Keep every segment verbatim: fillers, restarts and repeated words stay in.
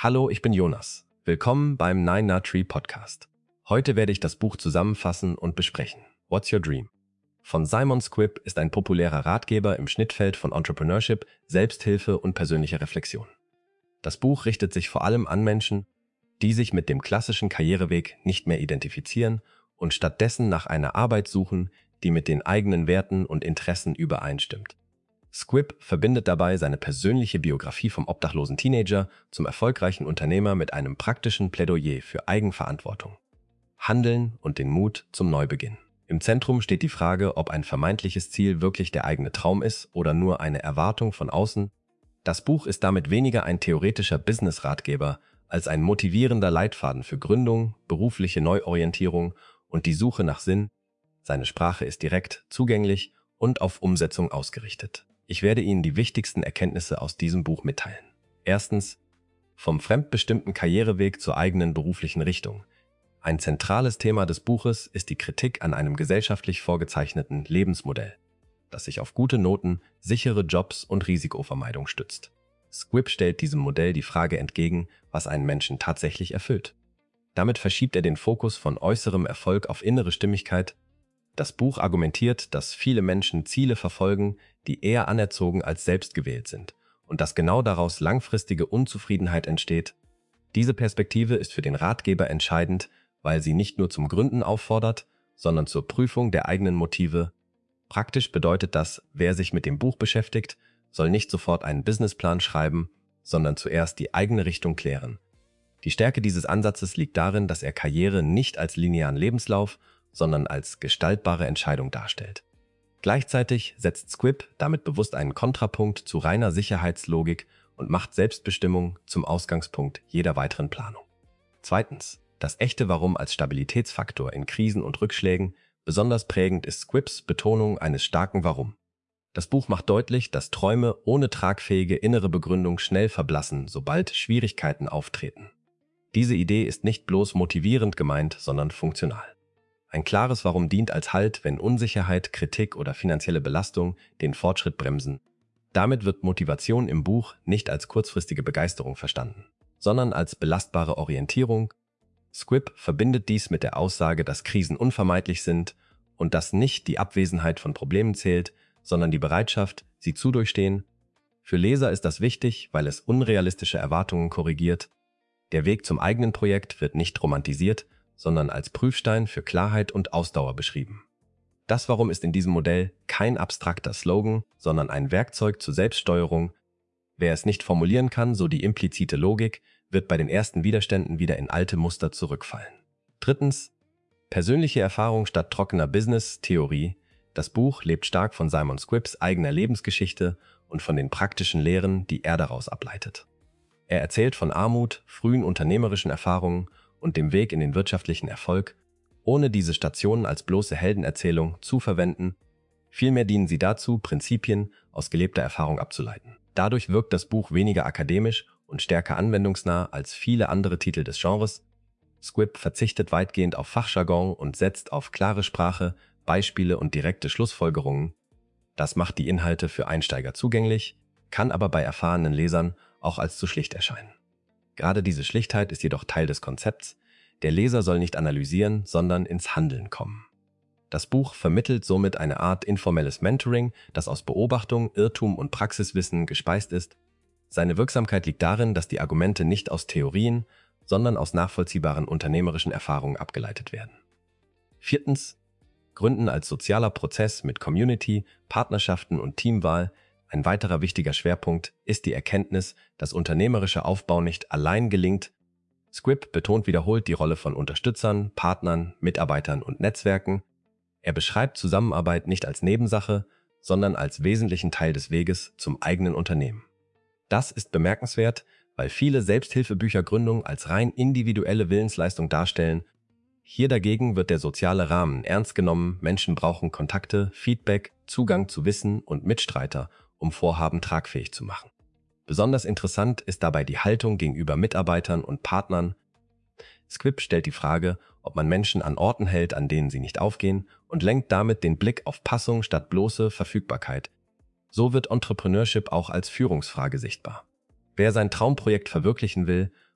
Hallo, ich bin Jonas. Willkommen beim Nine Nut Tree Podcast. Heute werde ich das Buch zusammenfassen und besprechen. What's Your Dream? Von Simon Squibb ist ein populärer Ratgeber im Schnittfeld von Entrepreneurship, Selbsthilfe und persönlicher Reflexion. Das Buch richtet sich vor allem an Menschen, die sich mit dem klassischen Karriereweg nicht mehr identifizieren und stattdessen nach einer Arbeit suchen, die mit den eigenen Werten und Interessen übereinstimmt. Squibb verbindet dabei seine persönliche Biografie vom obdachlosen Teenager zum erfolgreichen Unternehmer mit einem praktischen Plädoyer für Eigenverantwortung, Handeln und den Mut zum Neubeginn. Im Zentrum steht die Frage, ob ein vermeintliches Ziel wirklich der eigene Traum ist oder nur eine Erwartung von außen. Das Buch ist damit weniger ein theoretischer Business-Ratgeber als ein motivierender Leitfaden für Gründung, berufliche Neuorientierung und die Suche nach Sinn. Seine Sprache ist direkt, zugänglich und auf Umsetzung ausgerichtet. Ich werde Ihnen die wichtigsten Erkenntnisse aus diesem Buch mitteilen. Erstens, vom fremdbestimmten Karriereweg zur eigenen beruflichen Richtung. Ein zentrales Thema des Buches ist die Kritik an einem gesellschaftlich vorgezeichneten Lebensmodell, das sich auf gute Noten, sichere Jobs und Risikovermeidung stützt. Squibb stellt diesem Modell die Frage entgegen, was einen Menschen tatsächlich erfüllt. Damit verschiebt er den Fokus von äußerem Erfolg auf innere Stimmigkeit. Das Buch argumentiert, dass viele Menschen Ziele verfolgen, die eher anerzogen als selbst gewählt sind und dass genau daraus langfristige Unzufriedenheit entsteht. Diese Perspektive ist für den Ratgeber entscheidend, weil sie nicht nur zum Gründen auffordert, sondern zur Prüfung der eigenen Motive. Praktisch bedeutet das, wer sich mit dem Buch beschäftigt, soll nicht sofort einen Businessplan schreiben, sondern zuerst die eigene Richtung klären. Die Stärke dieses Ansatzes liegt darin, dass er Karriere nicht als linearen Lebenslauf, sondern als gestaltbare Entscheidung darstellt. Gleichzeitig setzt Squibb damit bewusst einen Kontrapunkt zu reiner Sicherheitslogik und macht Selbstbestimmung zum Ausgangspunkt jeder weiteren Planung. Zweitens, das echte Warum als Stabilitätsfaktor in Krisen und Rückschlägen. Besonders prägend ist Squibbs Betonung eines starken Warum. Das Buch macht deutlich, dass Träume ohne tragfähige innere Begründung schnell verblassen, sobald Schwierigkeiten auftreten. Diese Idee ist nicht bloß motivierend gemeint, sondern funktional. Ein klares Warum dient als Halt, wenn Unsicherheit, Kritik oder finanzielle Belastung den Fortschritt bremsen. Damit wird Motivation im Buch nicht als kurzfristige Begeisterung verstanden, sondern als belastbare Orientierung. Squibb verbindet dies mit der Aussage, dass Krisen unvermeidlich sind und dass nicht die Abwesenheit von Problemen zählt, sondern die Bereitschaft, sie zu durchstehen. Für Leser ist das wichtig, weil es unrealistische Erwartungen korrigiert. Der Weg zum eigenen Projekt wird nicht romantisiert, sondern als Prüfstein für Klarheit und Ausdauer beschrieben. Das Warum ist in diesem Modell kein abstrakter Slogan, sondern ein Werkzeug zur Selbststeuerung. Wer es nicht formulieren kann, so die implizite Logik, wird bei den ersten Widerständen wieder in alte Muster zurückfallen. Drittens, persönliche Erfahrung statt trockener Business-Theorie. Das Buch lebt stark von Simon Squibbs eigener Lebensgeschichte und von den praktischen Lehren, die er daraus ableitet. Er erzählt von Armut, frühen unternehmerischen Erfahrungen und dem Weg in den wirtschaftlichen Erfolg, ohne diese Stationen als bloße Heldenerzählung zu verwenden. Vielmehr dienen sie dazu, Prinzipien aus gelebter Erfahrung abzuleiten. Dadurch wirkt das Buch weniger akademisch und stärker anwendungsnah als viele andere Titel des Genres. Squibb verzichtet weitgehend auf Fachjargon und setzt auf klare Sprache, Beispiele und direkte Schlussfolgerungen. Das macht die Inhalte für Einsteiger zugänglich, kann aber bei erfahrenen Lesern auch als zu schlicht erscheinen. Gerade diese Schlichtheit ist jedoch Teil des Konzepts. Der Leser soll nicht analysieren, sondern ins Handeln kommen. Das Buch vermittelt somit eine Art informelles Mentoring, das aus Beobachtung, Irrtum und Praxiswissen gespeist ist. Seine Wirksamkeit liegt darin, dass die Argumente nicht aus Theorien, sondern aus nachvollziehbaren unternehmerischen Erfahrungen abgeleitet werden. Viertens, Gründen als sozialer Prozess mit Community, Partnerschaften und Teamwahl. Ein weiterer wichtiger Schwerpunkt ist die Erkenntnis, dass unternehmerischer Aufbau nicht allein gelingt. Squibb betont wiederholt die Rolle von Unterstützern, Partnern, Mitarbeitern und Netzwerken. Er beschreibt Zusammenarbeit nicht als Nebensache, sondern als wesentlichen Teil des Weges zum eigenen Unternehmen. Das ist bemerkenswert, weil viele Selbsthilfebücher-Gründung als rein individuelle Willensleistung darstellen. Hier dagegen wird der soziale Rahmen ernst genommen, Menschen brauchen Kontakte, Feedback, Zugang zu Wissen und Mitstreiter, um Vorhaben tragfähig zu machen. Besonders interessant ist dabei die Haltung gegenüber Mitarbeitern und Partnern. Squibb stellt die Frage, ob man Menschen an Orten hält, an denen sie nicht aufgehen, und lenkt damit den Blick auf Passung statt bloße Verfügbarkeit. So wird Entrepreneurship auch als Führungsfrage sichtbar. Wer sein Traumprojekt verwirklichen will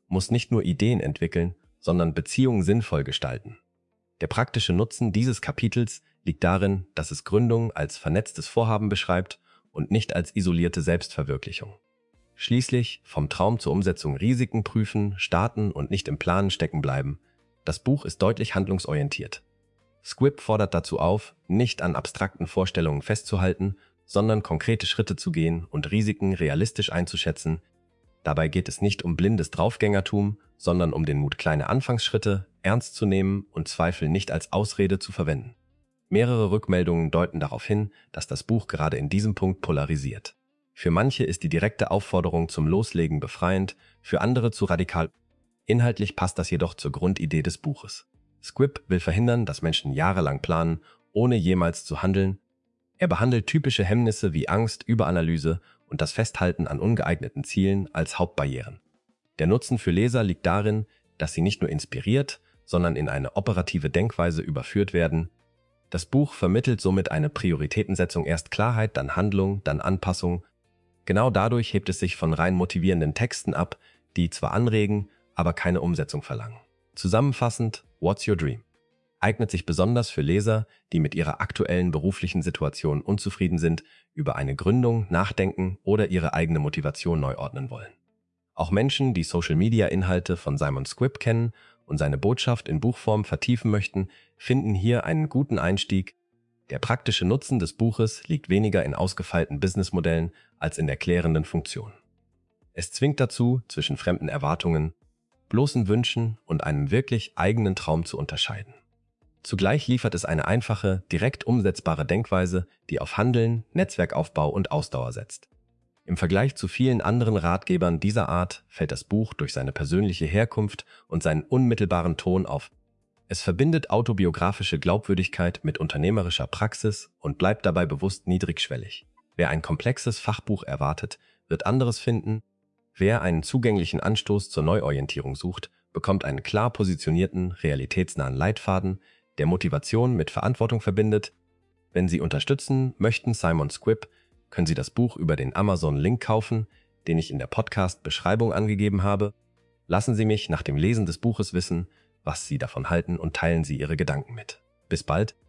muss nicht nur Ideen entwickeln, sondern Beziehungen sinnvoll gestalten. Der praktische Nutzen dieses Kapitels liegt darin, dass es Gründung als vernetztes Vorhaben beschreibt und nicht als isolierte Selbstverwirklichung. Schließlich vom Traum zur Umsetzung Risiken prüfen, starten und nicht im Planen stecken bleiben. Das Buch ist deutlich handlungsorientiert. Squibb fordert dazu auf, nicht an abstrakten Vorstellungen festzuhalten, sondern konkrete Schritte zu gehen und Risiken realistisch einzuschätzen. Dabei geht es nicht um blindes Draufgängertum, sondern um den Mut, kleine Anfangsschritte ernst zu nehmen und Zweifel nicht als Ausrede zu verwenden. Mehrere Rückmeldungen deuten darauf hin, dass das Buch gerade in diesem Punkt polarisiert. Für manche ist die direkte Aufforderung zum Loslegen befreiend, für andere zu radikal. Inhaltlich passt das jedoch zur Grundidee des Buches. Squibb will verhindern, dass Menschen jahrelang planen, ohne jemals zu handeln. Er behandelt typische Hemmnisse wie Angst, Überanalyse und das Festhalten an ungeeigneten Zielen als Hauptbarrieren. Der Nutzen für Leser liegt darin, dass sie nicht nur inspiriert, sondern in eine operative Denkweise überführt werden. Das Buch vermittelt somit eine Prioritätensetzung, erst Klarheit, dann Handlung, dann Anpassung. Genau dadurch hebt es sich von rein motivierenden Texten ab, die zwar anregen, aber keine Umsetzung verlangen. Zusammenfassend, What's Your Dream? Eignet sich besonders für Leser, die mit ihrer aktuellen beruflichen Situation unzufrieden sind, über eine Gründung nachdenken oder ihre eigene Motivation neu ordnen wollen. Auch Menschen, die Social-Media-Inhalte von Simon Squibb kennen und seine Botschaft in Buchform vertiefen möchten, finden hier einen guten Einstieg. Der praktische Nutzen des Buches liegt weniger in ausgefeilten Businessmodellen als in der klärenden Funktion. Es zwingt dazu, zwischen fremden Erwartungen, bloßen Wünschen und einem wirklich eigenen Traum zu unterscheiden. Zugleich liefert es eine einfache, direkt umsetzbare Denkweise, die auf Handeln, Netzwerkaufbau und Ausdauer setzt. Im Vergleich zu vielen anderen Ratgebern dieser Art fällt das Buch durch seine persönliche Herkunft und seinen unmittelbaren Ton auf. Es verbindet autobiografische Glaubwürdigkeit mit unternehmerischer Praxis und bleibt dabei bewusst niedrigschwellig. Wer ein komplexes Fachbuch erwartet, wird anderes finden. Wer einen zugänglichen Anstoß zur Neuorientierung sucht, bekommt einen klar positionierten, realitätsnahen Leitfaden, der Motivation mit Verantwortung verbindet. Wenn Sie unterstützen möchten Simon Squibb, können Sie das Buch über den Amazon-Link kaufen, den ich in der Podcast-Beschreibung angegeben habe. Lassen Sie mich nach dem Lesen des Buches wissen, was Sie davon halten und teilen Sie Ihre Gedanken mit. Bis bald!